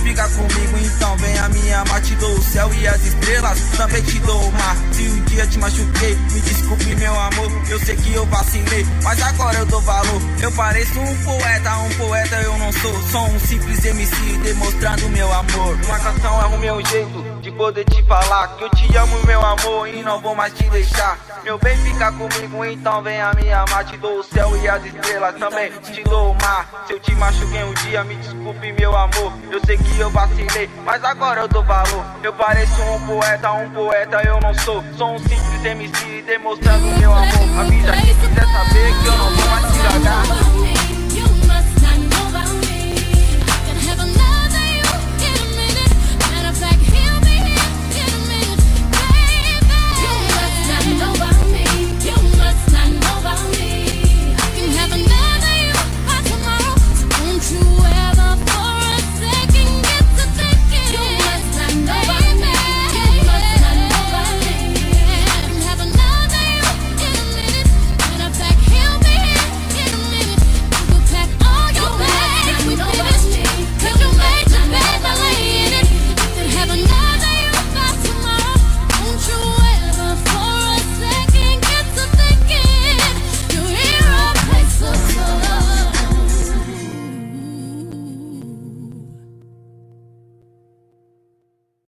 fica comigo, então venha me amar. Te dou o céu e as estrelas, também te dou o mar. Se um dia te machuquei, me desculpe meu amor. Eu sei que eu vacilei, mas agora eu dou valor. Eu pareço um poeta eu não sou. Sou um simples MC demonstrando meu amor. Uma canção é o meu jeito de poder te falar que eu te amo meu amor e não vou mais te deixar. Meu bem, fica comigo, então venha me amar. Te dou o céu e as estrelas, também te dou o mar. Se eu te machuquei um dia, me desculpe meu amor. Eu sei que eu vacilei, mas agora eu dou valor. Eu pareço um poeta eu não sou. Sou um simples MC demonstrando meu amor. Avisa quem quiser saber que eu não vou mais te largar.